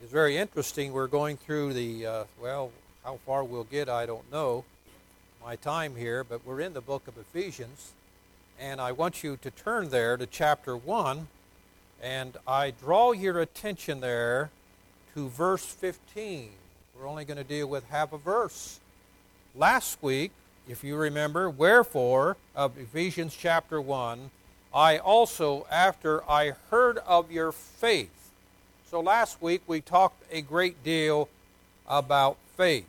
It's very interesting. We're going through how far we'll get, I don't know, my time here, but we're in the book of Ephesians, and I want you to turn there to chapter 1, and I draw your attention there to verse 15. We're only going to deal with half a verse. Last week, if you remember, wherefore, of Ephesians chapter 1, I also, after I heard of your faith. So last week we talked a great deal about faith.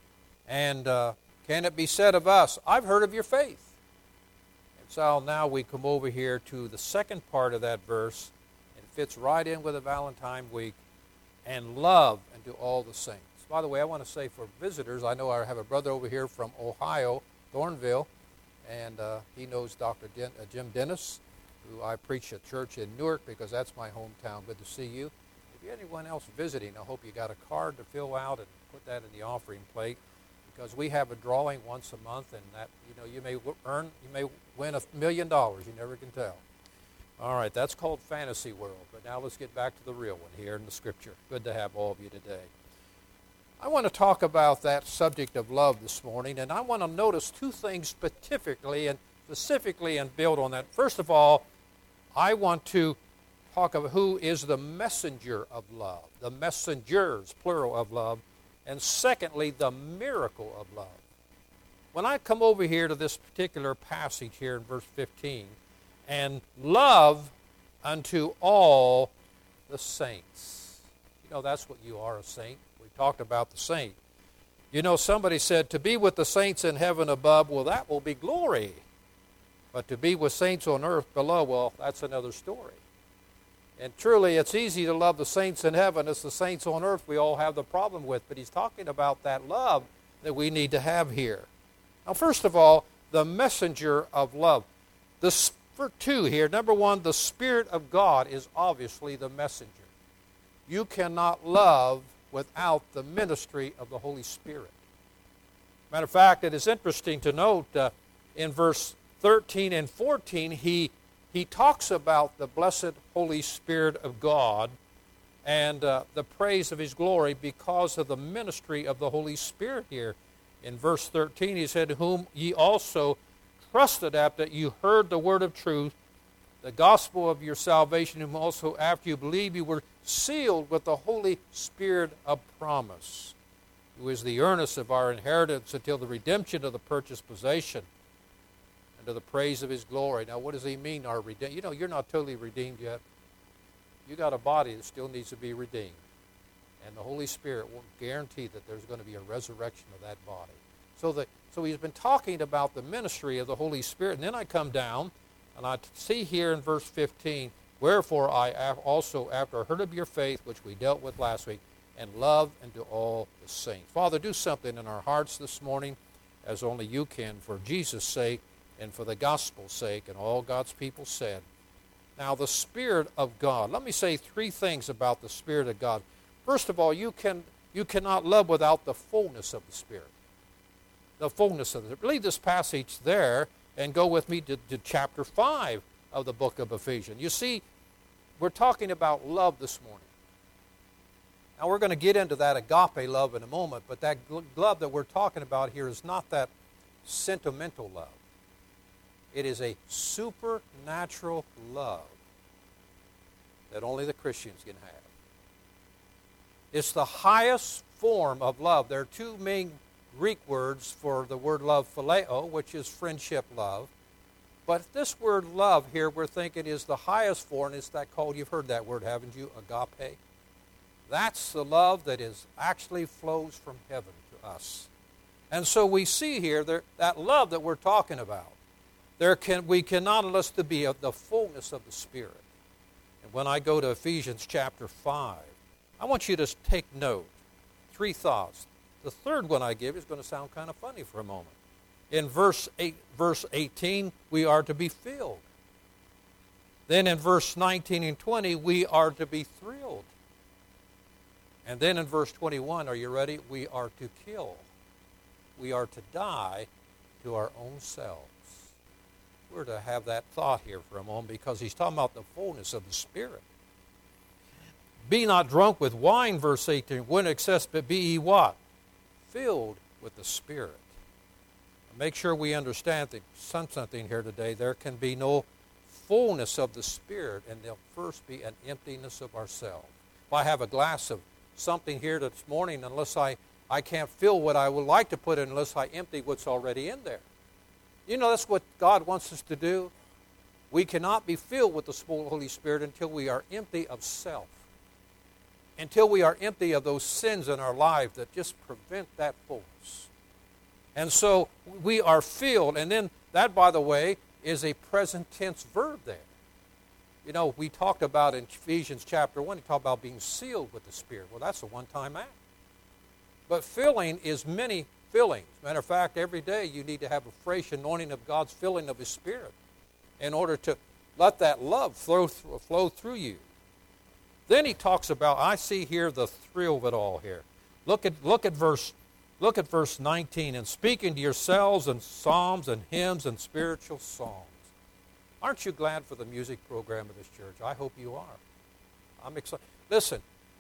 And can it be said of us, I've heard of your faith? And so now we come over here to the second part of that verse. It fits right in with the Valentine week. And love unto all the saints. By the way, I want to say for visitors, I know I have a brother over here from Ohio, Thornville, and he knows Dr. Jim Dennis, who I preach at church in Newark because that's my hometown. Good to see you. If you anyone else visiting, I hope you got a card to fill out and put that in the offering plate, because we have a drawing once a month, and that you may win $1 million. You never can tell. All right, that's called Fantasy World. But now let's get back to the real one here in the Scripture. Good to have all of you today. I want to talk about that subject of love this morning, and I want to notice two things specifically and build on that. First of all, I want to talk about who is the messenger of love, the messengers, plural, of love, and secondly, the miracle of love. When I come over here to this particular passage here in verse 15, and love unto all the saints. That's what you are, a saint. We talked about the saint. Somebody said, to be with the saints in heaven above, well, that will be glory. But to be with saints on earth below, well, that's another story. And truly, it's easy to love the saints in heaven. It's the saints on earth we all have the problem with. But he's talking about that love that we need to have here. Now, first of all, the messenger of love. For two here. Number one, the Spirit of God is obviously the messenger. You cannot love without the ministry of the Holy Spirit. Matter of fact, it is interesting to note in verse 13 and 14, he talks about the blessed Holy Spirit of God and the praise of His glory because of the ministry of the Holy Spirit here. In verse 13, he said, whom ye also trusted after you heard the word of truth, the gospel of your salvation, whom also after you believed you were sealed with the Holy Spirit of promise, who is the earnest of our inheritance until the redemption of the purchased possession, and to the praise of His glory. Now, what does he mean, our redemption? You're not totally redeemed yet. You got a body that still needs to be redeemed. And the Holy Spirit will guarantee that there's going to be a resurrection of that body. So he's been talking about the ministry of the Holy Spirit. And then I come down, and I see here in verse 15, wherefore I also, after I heard of your faith, which we dealt with last week, and love unto all the saints. Father, do something in our hearts this morning, as only you can, for Jesus' sake and for the gospel's sake, and all God's people said. Now, the Spirit of God. Let me say three things about the Spirit of God. First of all, you cannot love without the fullness of the Spirit. The fullness of it. Leave this passage there and go with me to chapter 5 of the book of Ephesians. You see, we're talking about love this morning. Now, we're going to get into that agape love in a moment, but that love that we're talking about here is not that sentimental love. It is a supernatural love that only the Christians can have. It's the highest form of love. There are two main Greek words for the word love, phileo, which is friendship love. But this word love here, we're thinking is the highest form. It's that called, you've heard that word, haven't you? Agape. That's the love that actually flows from heaven to us. And so we see here that love that we're talking about. We cannot unless to be of the fullness of the Spirit. And when I go to Ephesians chapter 5, I want you to take note. Three thoughts. The third one I give is going to sound kind of funny for a moment. In verse 18, we are to be filled. Then in verse 19 and 20, we are to be thrilled. And then in verse 21, are you ready? We are to kill. We are to die to our own selves. We're to have that thought here for a moment because he's talking about the fullness of the Spirit. Be not drunk with wine, verse 18, when excess, but be ye what? Filled with the Spirit. Make sure we understand that something here today. There can be no fullness of the Spirit, and there'll first be an emptiness of ourselves. If I have a glass of something here this morning, unless I can't fill what I would like to put in unless I empty what's already in there. You know, that's what God wants us to do. We cannot be filled with the Holy Spirit until we are empty of self. Until we are empty of those sins in our life that just prevent that fullness. And so we are filled, and then that, by the way, is a present tense verb there. You know, we talked about in Ephesians chapter 1, he talked about being sealed with the Spirit. Well, that's a one-time act. But filling is many fillings. Matter of fact, every day you need to have a fresh anointing of God's filling of His Spirit in order to let that love flow through you. Then he talks about, I see here the thrill of it all here. Look at verse 19, and speaking to yourselves in psalms and hymns and spiritual songs. Aren't you glad for the music program of this church? I hope you are. I'm excited. Listen,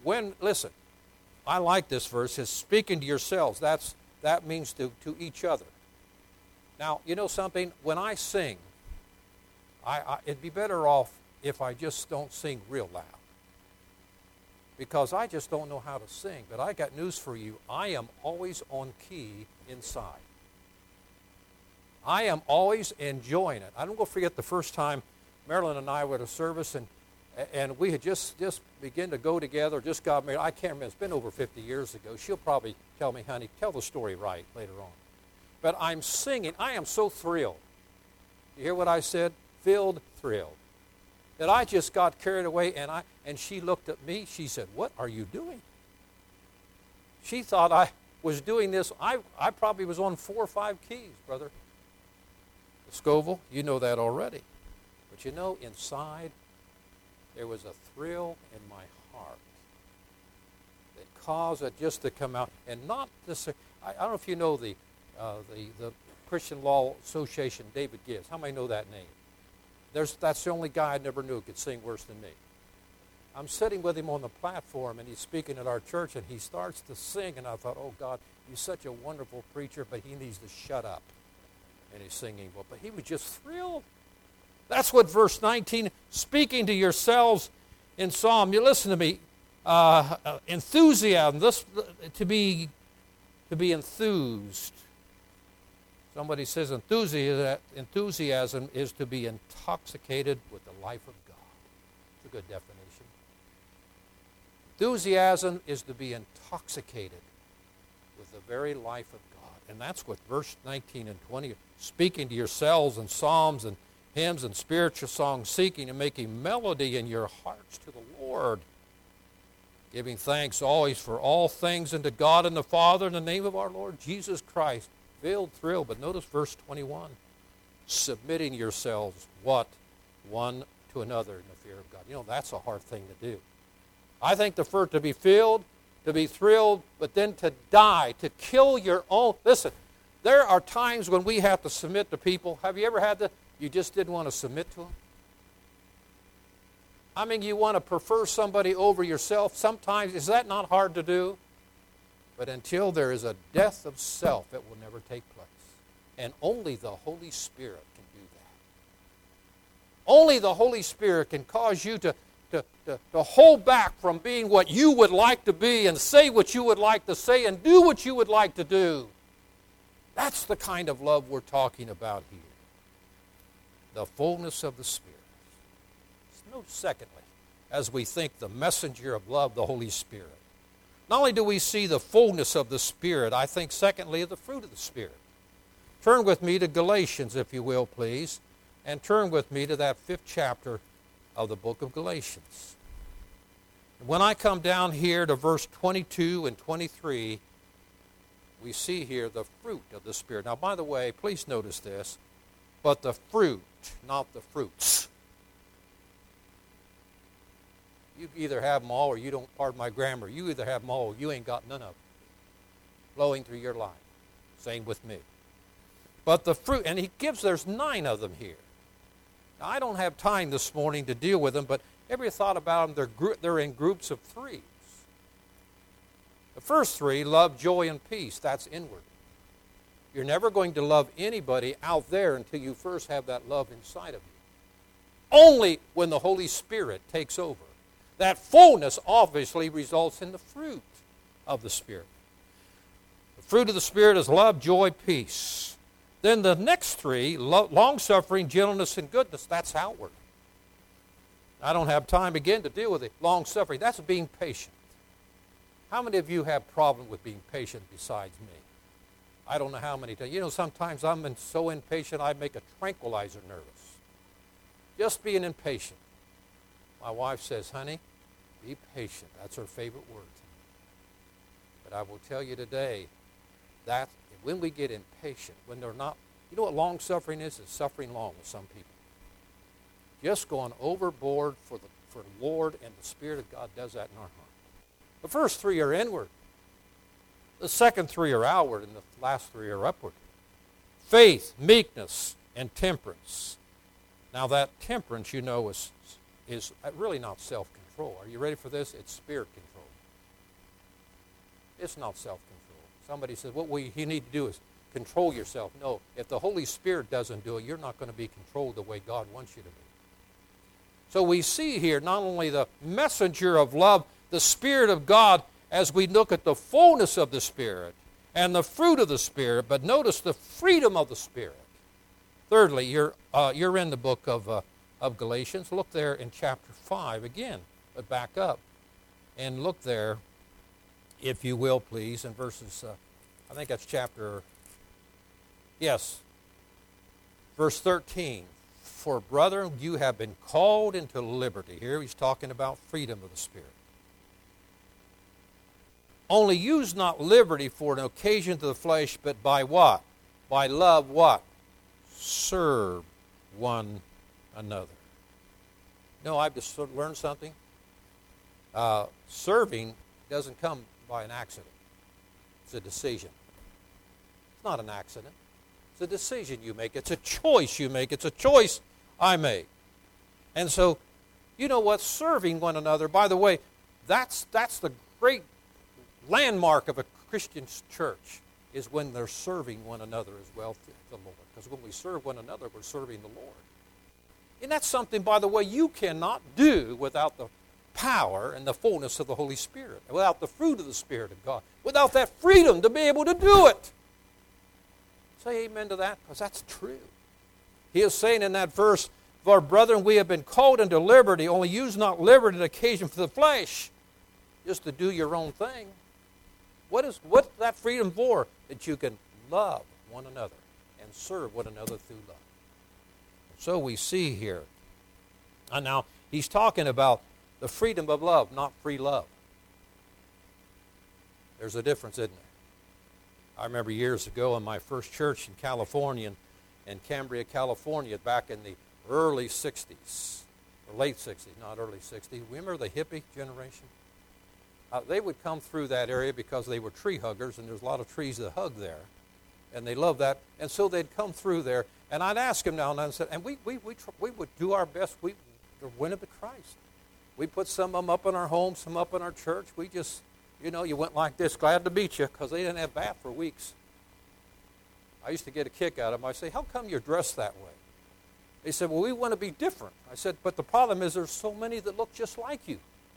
I like this verse. It's speaking to yourselves. That means to each other. Now, you know something? When I sing, it'd be better off if I just don't sing real loud. Because I just don't know how to sing. But I got news for you. I am always on key inside. I am always enjoying it. I don't go forget the first time Marilyn and I were at a service, and we had just begun to go together, just got married. I can't remember. It's been over 50 years ago. She'll probably tell me, honey, tell the story right later on. But I'm singing. I am so thrilled. You hear what I said? Filled, thrilled. That I just got carried away, and she looked at me. She said, "What are you doing?" She thought I was doing this. I probably was on 4 or 5 keys, brother. Scoville, you know that already. But you know, inside, there was a thrill in my heart that caused it just to come out. And not this, I don't know if you know the Christian Law Association, David Gibbs. How many know that name? That's the only guy I never knew could sing worse than me. I'm sitting with him on the platform, and he's speaking at our church, and he starts to sing, and I thought, oh, God, he's such a wonderful preacher, but he needs to shut up in his singing. But he was just thrilled. That's what verse 19, speaking to yourselves in psalm. You listen to me. Enthusiasm, to be enthused. Somebody says enthusiasm is to be intoxicated with the life of God. It's a good definition. Enthusiasm is to be intoxicated with the very life of God. And that's what verse 19 and 20, speaking to yourselves in psalms and hymns and spiritual songs, seeking and making melody in your hearts to the Lord, giving thanks always for all things unto God and the Father in the name of our Lord Jesus Christ. Filled, thrilled, but notice verse 21, submitting yourselves, what? One to another in the fear of God. You know, that's a hard thing to do. I think to be filled, to be thrilled, but then to die, to kill your own. Listen, there are times when we have to submit to people. Have you ever had that? You just didn't want to submit to them? I mean, you want to prefer somebody over yourself. Sometimes, is that not hard to do? But until there is a death of self, it will never take place. And only the Holy Spirit can do that. Only the Holy Spirit can cause you to hold back from being what you would like to be and say what you would like to say and do what you would like to do. That's the kind of love we're talking about here. The fullness of the Spirit. Note secondly, as we think the messenger of love, the Holy Spirit. Not only do we see the fullness of the Spirit, I think secondly of the fruit of the Spirit. Turn with me to Galatians, if you will, please, and turn with me to that 5th chapter of the book of Galatians. When I come down here to verse 22 and 23, we see here the fruit of the Spirit. Now, by the way, please notice this, but the fruit, not the fruits. You either have them all or you don't, pardon my grammar, you either have them all or you ain't got none of them flowing through your life. Same with me. But the fruit, and there's 9 of them here. Now, I don't have time this morning to deal with them, but Ever thought about them? They're in groups of threes. The first three, love, joy, and peace. That's inward. You're never going to love anybody out there until you first have that love inside of you. Only when the Holy Spirit takes over. That fullness obviously results in the fruit of the Spirit. The fruit of the Spirit is love, joy, peace. Then the next three, long-suffering, gentleness, and goodness, that's outward. I don't have time again to deal with it. Long-suffering, that's being patient. How many of you have problem with being patient besides me? I don't know how many times. You know, sometimes I'm so impatient I make a tranquilizer nervous. Just being impatient. My wife says, honey, be patient. That's her favorite word. But I will tell you today that when we get impatient, when they're not, you know what long-suffering is? It's suffering long with some people. Just going overboard for the Lord, and the Spirit of God does that in our heart. The first three are inward. The second three are outward, and the last three are upward. Faith, meekness, and temperance. Now that temperance, you know, is really not self-control. Are you ready for this? It's spirit control. It's not self-control. Somebody says, what you need to do is control yourself. No, if the Holy Spirit doesn't do it, you're not going to be controlled the way God wants you to be. So we see here not only the messenger of love, the Spirit of God, as we look at the fullness of the Spirit and the fruit of the Spirit, but notice the freedom of the Spirit. Thirdly, you're in the book of Galatians. Look there in chapter 5 again, but back up and look there, if you will, please, in verses, I think that's verse 13. For, brethren, you have been called into liberty. Here he's talking about freedom of the Spirit. Only use not liberty for an occasion to the flesh, but by what? By love, what? Serve one another. No, I've just learned something. Serving doesn't come by an accident. It's a decision. It's not an accident. It's a decision you make. It's a choice you make. It's a choice I make. And so, you know what? Serving one another, by the way, that's the great landmark of a Christian church, is when they're serving one another as well to the Lord. Because when we serve one another, we're serving the Lord. And that's something, by the way, you cannot do without the power and the fullness of the Holy Spirit, without the fruit of the Spirit of God, without that freedom to be able to do it. Say amen to that, because that's true. He is saying in that verse, for brethren, we have been called into liberty, only use not liberty as occasion for the flesh, just to do your own thing. What's that freedom for? That you can love one another and serve one another through love. So we see here. And now he's talking about the freedom of love, not free love. There's a difference, isn't there? I remember years ago in my first church in California, in Cambria, California, back in the early 60s, or late 60s, not early 60s. Remember the hippie generation? They would come through that area because they were tree huggers, and there's a lot of trees that hug there. And they loved that. And so they'd come through there. And I'd ask them now and then, and we would do our best. We win them to Christ. We put some of them up in our home, some up in our church. We just, you went like this, glad to meet you, because they didn't have bath for weeks. I used to get a kick out of them. I say, how come you're dressed that way? They said, well, we want to be different. I said, but the problem is there's so many that look just like you.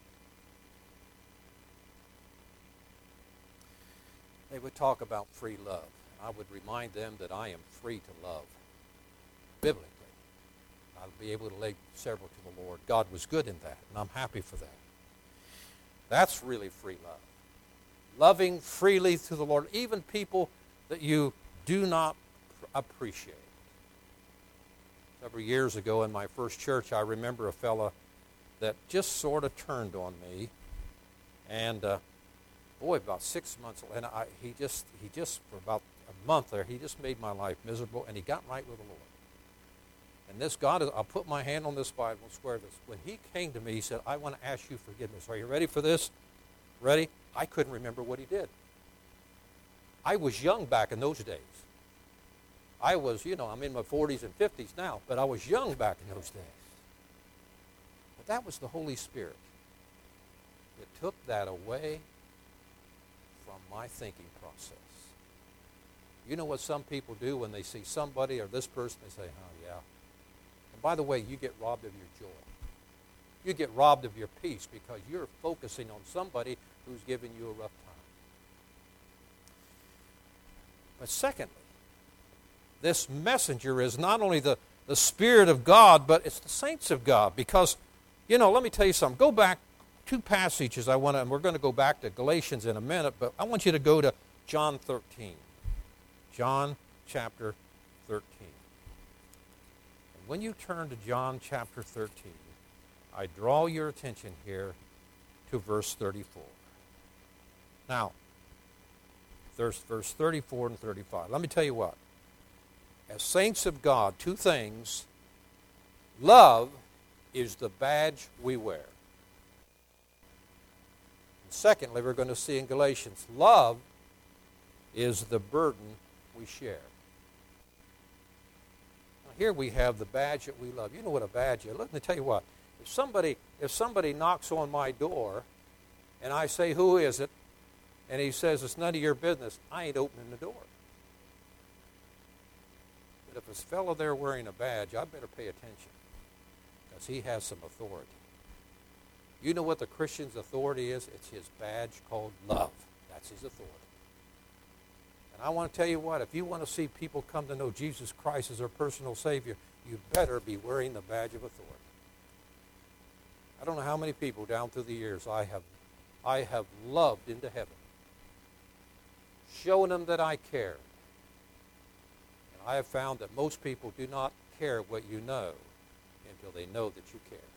They would talk about free love. I would remind them that I am free to love, biblically. I'll be able to lay several to the Lord. God was good in that, and I'm happy for that. That's really free love. Loving freely to the Lord, even people that you do not appreciate. Several years ago in my first church, I remember a fella that just sort of turned on me, and about 6 months, and he just for about a month there, he just made my life miserable, and he got right with the Lord. And this God, I'll put my hand on this Bible and swear this. When he came to me, he said, I want to ask you forgiveness. Are you ready for this? Ready? I couldn't remember what he did. I was young back in those days. I was, I'm in my 40s and 50s now, but I was young back in those days. But that was the Holy Spirit. It took that away from my thinking process. You know what some people do when they see somebody or this person, they say, oh, yeah. And by the way, you get robbed of your joy. You get robbed of your peace because you're focusing on somebody who's giving you a rough time. But secondly, this messenger is not only the Spirit of God, but it's the saints of God. Because, let me tell you something. Go back 2 passages and we're going to go back to Galatians in a minute, but I want you to go to John 13. John chapter 13. And when you turn to John chapter 13, I draw your attention here to verse 34. Now, there's verse 34 and 35. Let me tell you what. As saints of God, 2 things. Love is the badge we wear. And secondly, we're going to see in Galatians, love is the burden we share. Now, here we have the badge that we love. You know what a badge is. Let me tell you what. If somebody knocks on my door and I say, who is it? And he says, it's none of your business, I ain't opening the door. But if this fellow there wearing a badge, I better pay attention because he has some authority. You know what the Christian's authority is? It's his badge called love. That's his authority. And I want to tell you what, if you want to see people come to know Jesus Christ as their personal Savior, you better be wearing the badge of authority. I don't know how many people down through the years I have loved into heaven, showing them that I care. And I have found that most people do not care what you know until they know that you care.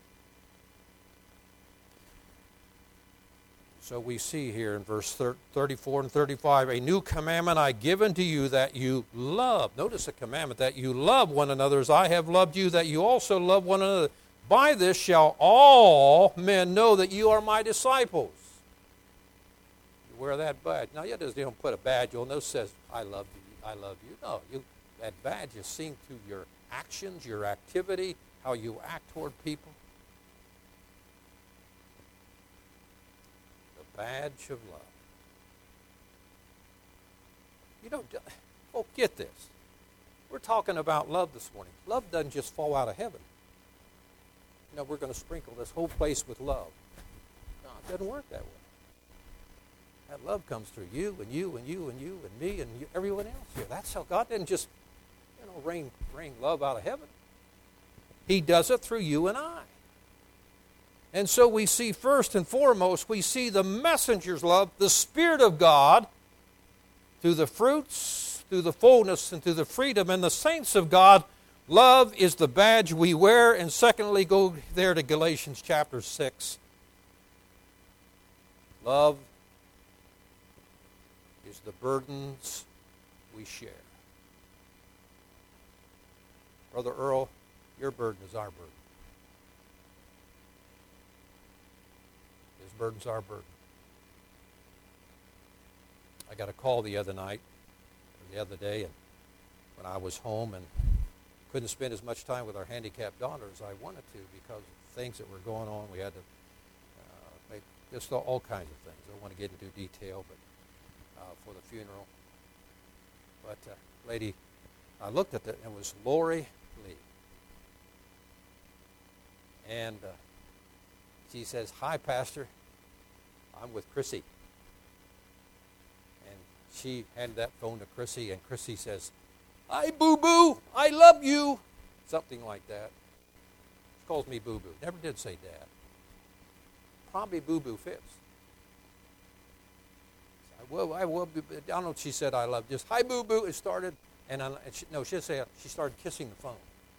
So we see here in verse 34 and 35, a new commandment I give unto you that you love. Notice the commandment, that you love one another as I have loved you, that you also love one another. By this shall all men know that you are my disciples. You wear that badge. Now, you just don't put a badge on that says, I love you, I love you. No, that badge is seen through your actions, your activity, how you act toward people. The badge of love. Get this. We're talking about love this morning. Love doesn't just fall out of heaven. We're going to sprinkle this whole place with love. No, it doesn't work that way. That love comes through you and you and you and you and me and everyone else here. That's how God didn't just, rain love out of heaven. He does it through you and I. And so we see first and foremost, we see the messenger's love, the Spirit of God, through the fruits, through the fullness, and through the freedom. And the saints of God, love is the badge we wear. And secondly, go there to Galatians chapter 6. Love is the burdens we share. Brother Earl, your burden is our burden. His burden's our burden. I got a call the other day, and when I was home and couldn't spend as much time with our handicapped daughter as I wanted to because of things that were going on. We had to make just all kinds of things. I don't want to get into detail, but for the funeral. But lady, I looked at it, and it was Lori Lee. And she says, "Hi, Pastor. I'm with Chrissy." And she handed that phone to Chrissy, and Chrissy says, "Hi, Boo-Boo. I love you." Something like that. She calls me Boo-Boo. Never did say Dad. Probably Boo-Boo fits. I don't know if she said I love. Just, "Hi, Boo-Boo." It started, she started kissing the phone.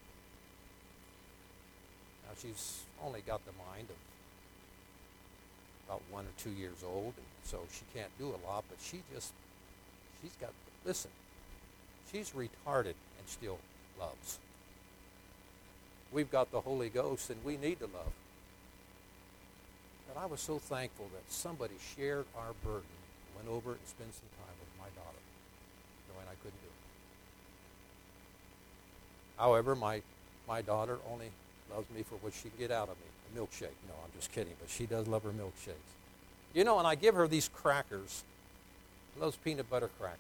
Now, she's only got the mind of about 1 or 2 years old, and so she can't do a lot, but she's got, listen, she's retarded and still loves. We've got the Holy Ghost, and we need to love. But I was so thankful that somebody shared our burden, went over and spent some time with my daughter, knowing I couldn't do it. However, my daughter only loves me for what she can get out of me. milkshake. No, I'm just kidding, but she does love her milkshakes. You know, and I give her these crackers. She loves peanut butter crackers.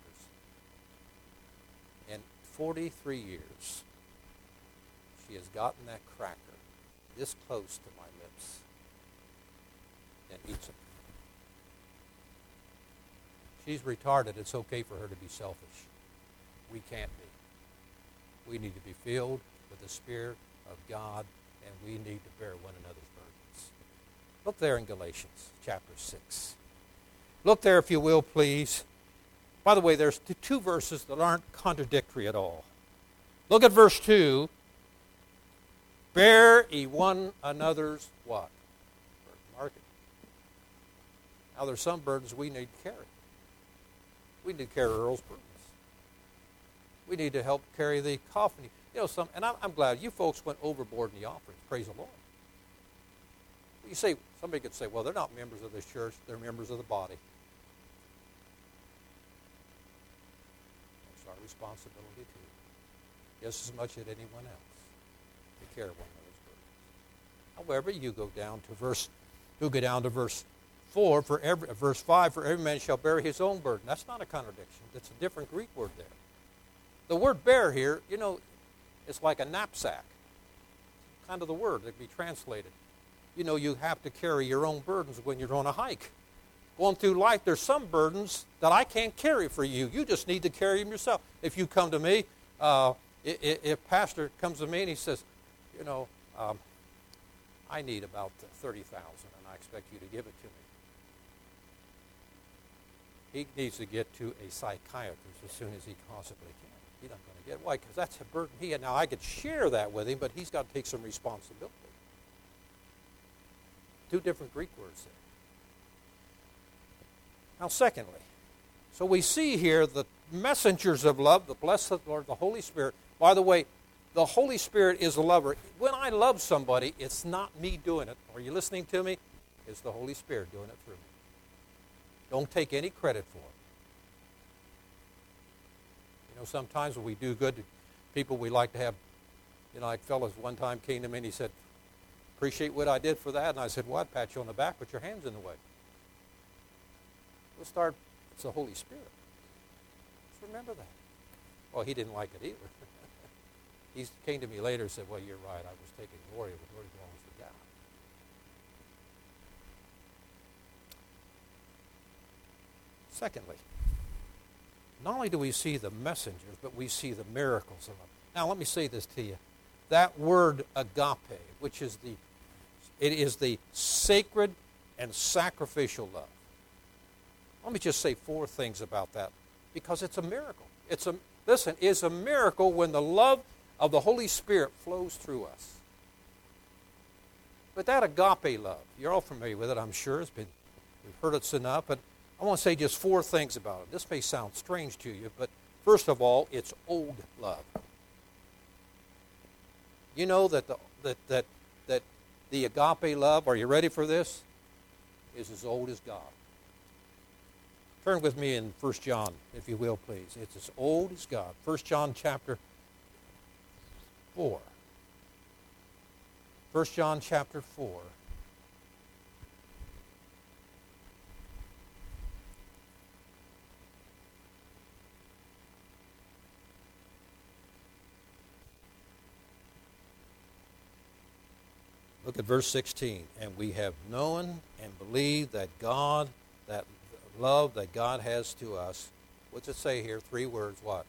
In 43 years, she has gotten that cracker this close to my lips and eats it. She's retarded. It's okay for her to be selfish. We can't be. We need to be filled with the Spirit of God, and we need to bear one another's burdens. Look there in Galatians chapter 6. Look there, if you will, please. By the way, there's two verses that aren't contradictory at all. Look at verse 2. Bear ye one another's what? Mark it. Now, there's some burdens we need to carry. We need to carry Earl's burdens. We need to help carry the coffin. You know, and I'm glad you folks went overboard in the offerings. Praise the Lord. You say, somebody could say, well, they're not members of this church. They're members of the body. It's our responsibility too, just as much as anyone else, to care one another's burdens. However, you go down to verse 4, verse 5, for every man shall bear his own burden. That's not a contradiction. It's a different Greek word there. The word bear here, you know, it's like a knapsack. Kind of the word that can be translated. You know, you have to carry your own burdens when you're on a hike. Going through life, there's some burdens that I can't carry for you. You just need to carry them yourself. If you come to me, if pastor comes to me and he says, you know, I need about $30,000 and I expect you to give it to me. He needs to get to a psychiatrist as soon as he possibly can. He's not going to get it. Why? Because that's a burden he had. Now, I could share that with him, but he's got to take some responsibility. Two different Greek words there. Now, secondly, so we see here the messengers of love, the blessed Lord, the Holy Spirit. By the way, the Holy Spirit is a lover. When I love somebody, it's not me doing it. Are you listening to me? It's the Holy Spirit doing it through me. Don't take any credit for it. You know, sometimes when we do good to people, we like to have, you know, like fellas one time came to me and he said, appreciate what I did for that. And I said, well, I'd pat you on the back, put your hands in the way. We'll start, it's the Holy Spirit. Just remember that. Well, he didn't like it either. He came to me later and said, well, you're right. I was taking glory, but glory belongs to God. Secondly, not only do we see the messengers, but we see the miracles of them. Now, let me say this to you. That word agape, which is the sacred and sacrificial love. Let me just say four things about that, because it's a miracle. It's a miracle when the love of the Holy Spirit flows through us. But that agape love, you're all familiar with it, I'm sure. We've heard it enough, but I want to say just four things about it. This may sound strange to you, but first of all, it's old love. You know that the agape love, are you ready for this, is as old as God. Turn with me in 1 John, if you will, please. It's as old as God. 1 John chapter 4. 1 John chapter 4. Look at verse 16. And we have known and believed that that love that God has to us. What's it say here? Three words. What?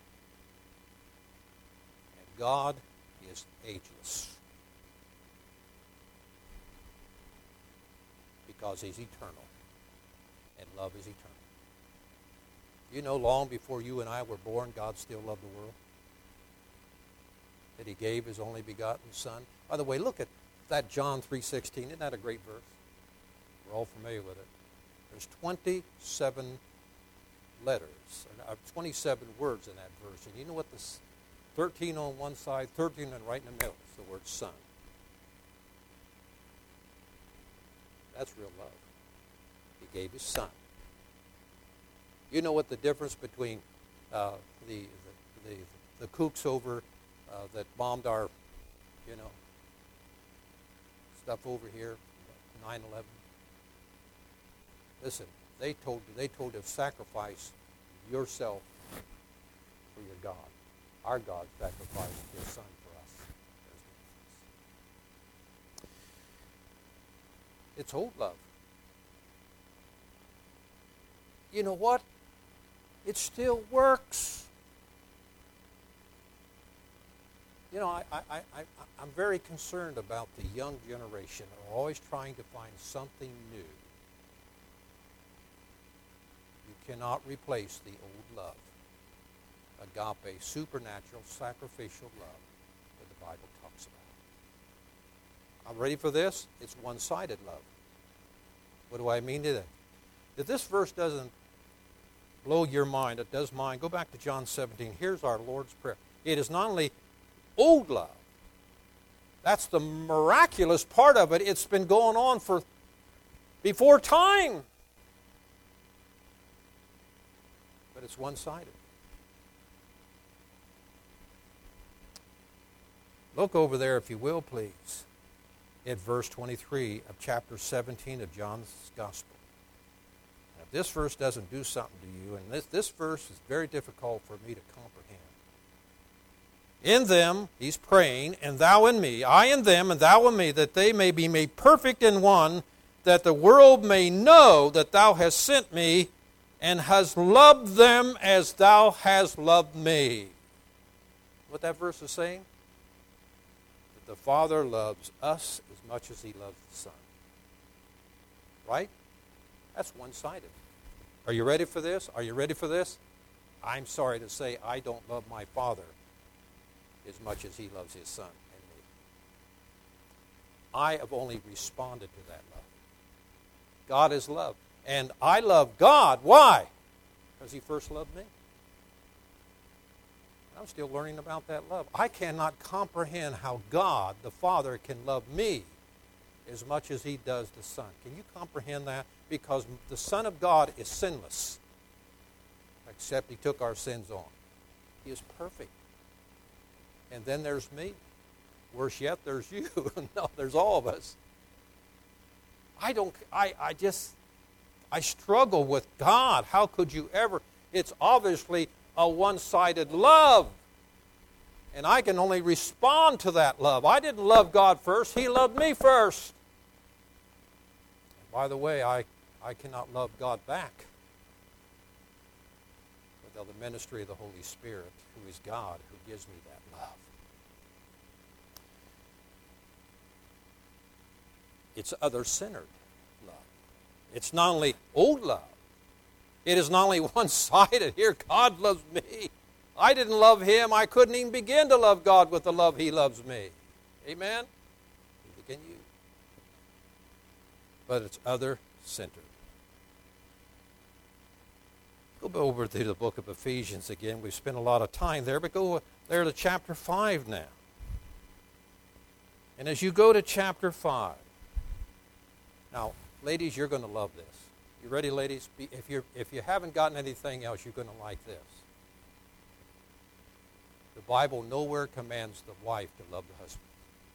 And God is ageless. Because he's eternal. And love is eternal. You know, long before you and I were born, God still loved the world. That he gave his only begotten Son. By the way, look at that John 3:16. Isn't that a great verse? We're all familiar with it. There's 27 letters, 27 words in that verse. And you know what this 13 on one side, 13 and right in the middle is the word Son. That's real love. He gave his Son. You know what the difference between the kooks over that bombed our, stuff over here, 9/11. Listen, they told you to sacrifice yourself for your God. Our God sacrificed His Son for us. It's old love. You know what? It still works. You know, I'm very concerned about the young generation. They're always trying to find something new. You cannot replace the old love. Agape, supernatural, sacrificial love that the Bible talks about. I'm ready for this? It's one-sided love. What do I mean to that? If this verse doesn't blow your mind, it does mine. Go back to John 17. Here's our Lord's Prayer. It is not only old love. That's the miraculous part of it. It's been going on for before time. But it's one-sided. Look over there, if you will, please, at verse 23 of chapter 17 of John's Gospel. Now, if this verse doesn't do something to you, and this verse is very difficult for me to comprehend. In them, he's praying, and thou in me, I in them, and thou in me, that they may be made perfect in one, that the world may know that thou hast sent me, and hast loved them as thou hast loved me. What that verse is saying? That the Father loves us as much as he loves the Son. Right? That's one-sided. Are you ready for this? Are you ready for this? I'm sorry to say I don't love my Father as much as he loves his Son and me. I have only responded to that love. God is love. And I love God. Why? Because he first loved me. I'm still learning about that love. I cannot comprehend how God, the Father, can love me as much as he does the Son. Can you comprehend that? Because the Son of God is sinless, except he took our sins on. He is perfect. And then there's me. Worse yet, there's you. No, there's all of us. I struggle with God. How could you ever? It's obviously a one-sided love. And I can only respond to that love. I didn't love God first. He loved me first. And by the way, I cannot love God back without the ministry of the Holy Spirit, who is God, who gives me that love. It's other-centered love. It's not only old love. It is not only one-sided. Here, God loves me. I didn't love him. I couldn't even begin to love God with the love he loves me. Amen? Neither can you. But it's other-centered. Go over to the book of Ephesians again. We've spent a lot of time there, but go there to chapter 5 now. And as you go to chapter 5, now, ladies, you're going to love this. You ready, ladies? If you haven't gotten anything else, you're going to like this. The Bible nowhere commands the wife to love the husband.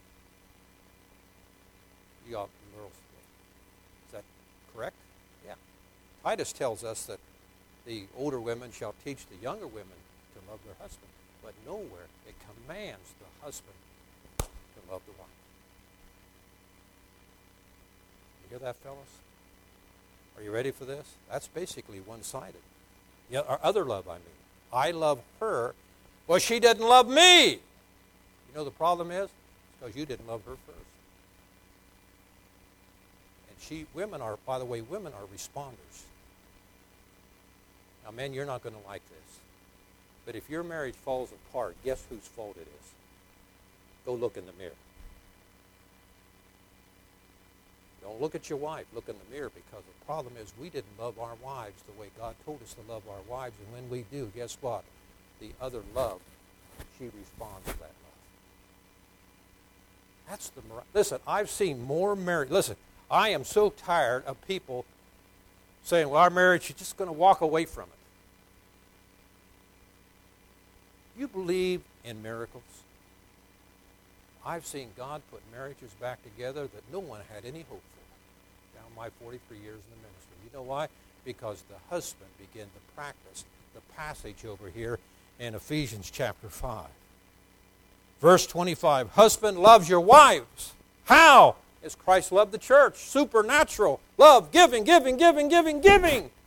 You got girls. Is that correct? Yeah. Titus tells us that the older women shall teach the younger women to love their husband, but nowhere it commands the husband to love the wife. You hear that, fellas? Are you ready for this? That's basically one-sided. Yeah, our other love, I mean. I love her. Well, she didn't love me. You know the problem is? It's because you didn't love her first. And women are responders. Now, men, you're not going to like this. But if your marriage falls apart, guess whose fault it is? Go look in the mirror. Don't look at your wife. Look in the mirror, because the problem is we didn't love our wives the way God told us to love our wives. And when we do, guess what? The other love, she responds to that love. That's the listen, I've seen more marriage. Listen, I am so tired of people saying, well, our marriage, you're just going to walk away from it. You believe in miracles? I've seen God put marriages back together that no one had any hope for down my 43 years in the ministry. You know why? Because the husband began to practice the passage over here in Ephesians chapter 5. Verse 25, husband loves your wives. How? As Christ loved the church. Supernatural love, giving, giving, giving, giving, giving. And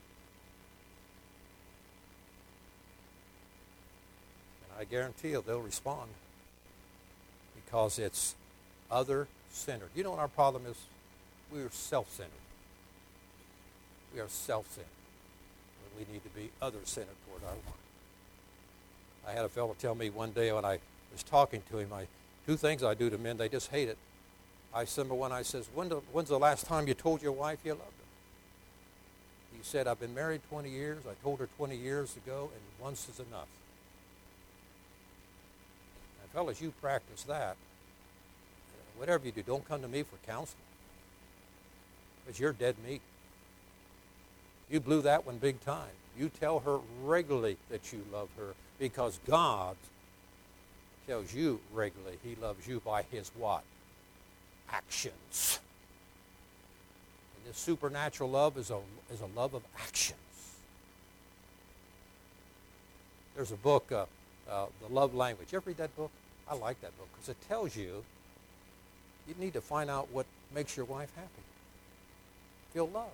I guarantee you they'll respond because it's other-centered. You know what our problem is? We are self-centered. We are self-centered. We need to be other-centered toward our wife. I had a fellow tell me one day when I was talking to him, two things I do to men, they just hate it. I remember when I says, when's the last time you told your wife you loved her? He said, I've been married 20 years. I told her 20 years ago, and once is enough. And fellas, you practice that. Whatever you do, don't come to me for counseling. Because you're dead meat. You blew that one big time. You tell her regularly that you love her because God tells you regularly he loves you by his what? Actions. And this supernatural love is a love of actions. There's a book, The Love Language. You ever read that book? I like that book because it tells you need to find out what makes your wife happy. Feel loved.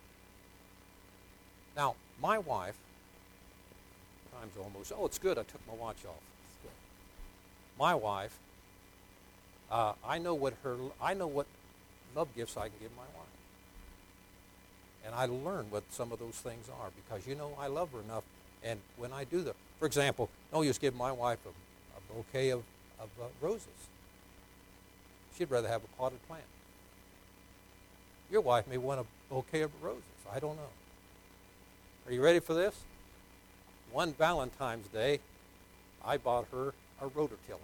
Now, my wife, time's almost, it's good, I took my watch off. My wife, I know what love gifts I can give my wife. And I learn what some of those things are because, I love her enough. And when I do for example, don't just give my wife a bouquet of roses. She'd rather have a potted plant. Your wife may want a bouquet of roses. I don't know. Are you ready for this? One Valentine's Day, I bought her a rototiller.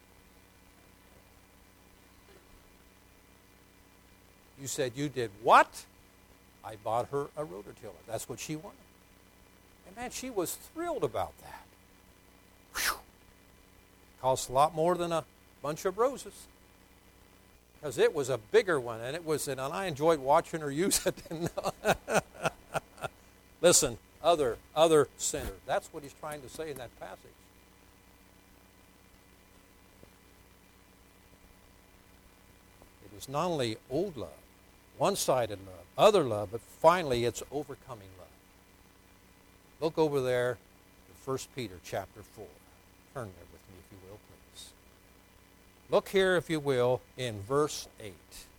You said you did what? I bought her a rototiller. That's what she wanted. And man, she was thrilled about that. Whew. Cost a lot more than a bunch of roses. Because it was a bigger one, and I enjoyed watching her use it. Listen, other-centered. That's what he's trying to say in that passage. It is not only old love, one-sided love, other love, but finally it's overcoming love. Look over there to 1 Peter chapter 4. Turn there with me, if you will, please. Look here, if you will, in verse 8.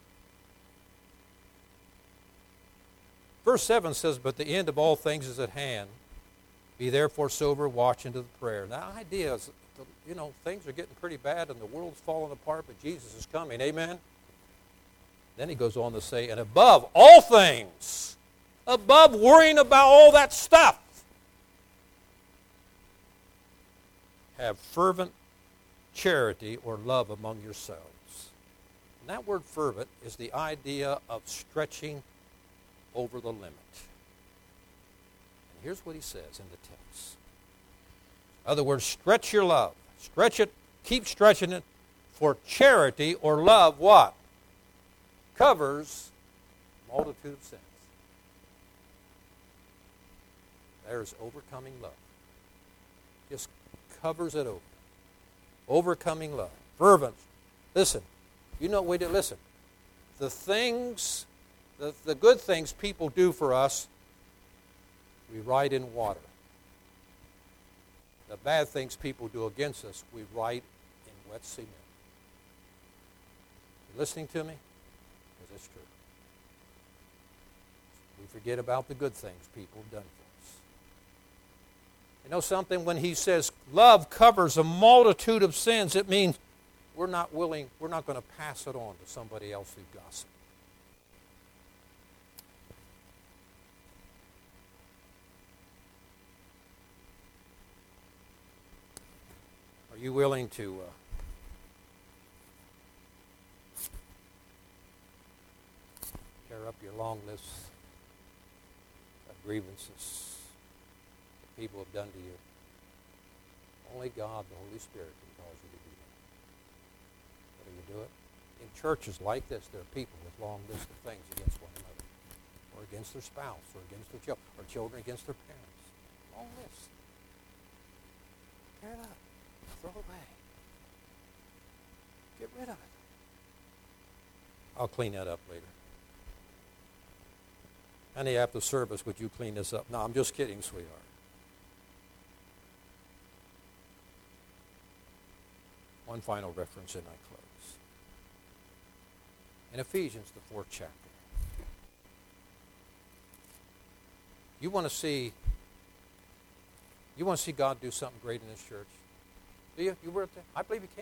Verse 7 says, but the end of all things is at hand. Be therefore sober, watch unto the prayer. Now, the idea is, things are getting pretty bad and the world's falling apart, but Jesus is coming. Amen? Then he goes on to say, and above all things, above worrying about all that stuff, have fervent charity or love among yourselves. And that word fervent is the idea of stretching over the limit. And here's what he says in the text. In other words, stretch your love. Stretch it, keep stretching it, for charity or love, what? Covers a multitude of sins. There's overcoming love. Just covers it over. Overcoming love. Fervent. Listen. You know what we do? Listen. The things, the good things people do for us, we write in water. The bad things people do against us, we write in wet cement. You listening to me? Because it's true. We forget about the good things people have done for us. You know something? When he says love covers a multitude of sins, it means we're not going to pass it on to somebody else who gossips. Are you willing to tear up your long list of grievances that people have done to you? Only God, the Holy Spirit, can cause you to do that. do you do it? In churches like this, there are people with long lists of things against one another, or against their spouse, or against their children, or children against their parents. Long list. Tear it up. Throw it away. Get rid of it. I'll clean that up later. Honey, after service, would you clean this up? No, I'm just kidding, sweetheart. One final reference and I close. In Ephesians, the 4th chapter. You want to see God do something great in this church? Do you? You were there? I believe He can.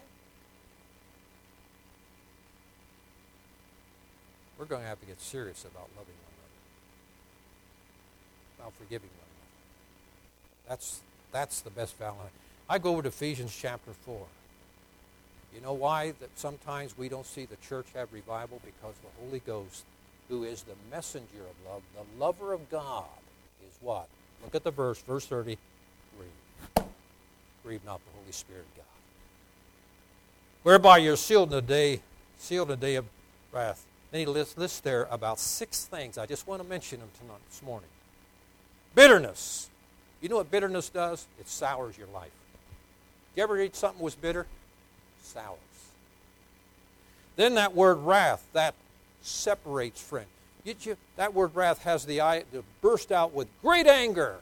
We're going to have to get serious about loving one another, about forgiving one another. That's the best value. I go over to Ephesians chapter 4. You know why that sometimes we don't see the church have revival? Because the Holy Ghost, who is the messenger of love, the lover of God, is what? Look at the verse 30. Grieve. Grieve not the Holy Spirit of God. Whereby you're sealed in the day of wrath. Then he lists there about 6 things. I just want to mention them tonight, this morning. Bitterness. You know what bitterness does? It sours your life. You ever eat something was bitter? Sours. Then that word wrath, that separates friends. That word wrath has the eye to burst out with great anger.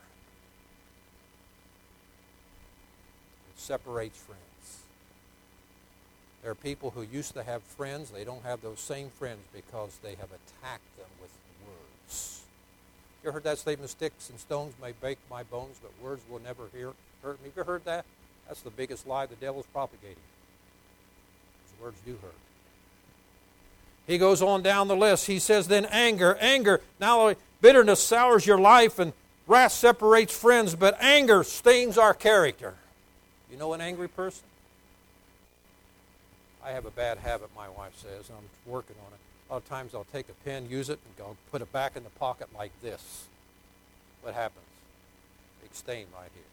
It separates friends. There are people who used to have friends. They don't have those same friends because they have attacked them with words. You ever heard that statement? Sticks and stones may break my bones, but words will never hurt me. Have you ever heard that? That's the biggest lie the devil's propagating. His words do hurt. He goes on down the list. He says, then anger. Now bitterness sours your life and wrath separates friends, but anger stains our character. You know an angry person? I have a bad habit, my wife says, and I'm working on it. A lot of times I'll take a pen, use it, and go put it back in the pocket like this. What happens? Big stain right here.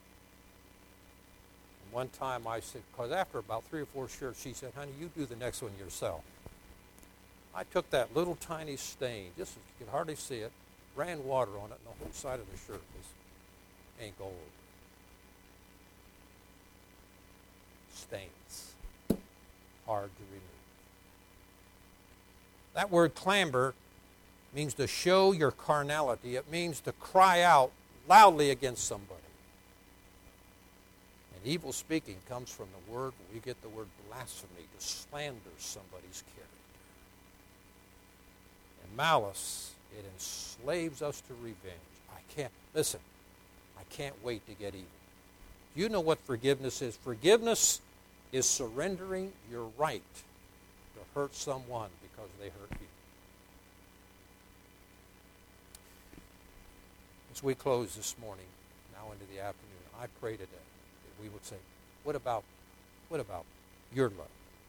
And one time I said, because after about 3 or 4 shirts, she said, honey, you do the next one yourself. I took that little tiny stain, just as you could hardly see it, ran water on it, and the whole side of the shirt was ink all over. Stains. Hard to remove. That word clamber means to show your carnality. It means to cry out loudly against somebody. And evil speaking comes from the word, we get the word blasphemy, to slander somebody's character. And malice, it enslaves us to revenge. I can't wait to get even. Do you know what forgiveness is? Forgiveness is surrendering your right to hurt someone because they hurt you. As we close this morning, now into the afternoon, I pray today that we would say, what about your love?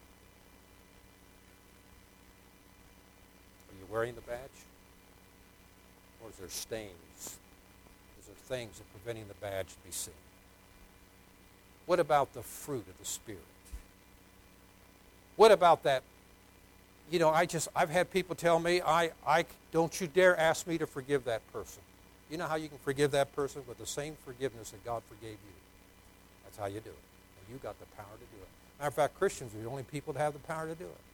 Are you wearing the badge? Or is there stains? Is there things that are preventing the badge to be seen? What about the fruit of the Spirit? What about that? You know, I've had people tell me, I don't you dare ask me to forgive that person. You know how you can forgive that person? With the same forgiveness that God forgave you. That's how you do it. And you got the power to do it. Matter of fact, Christians are the only people that have the power to do it.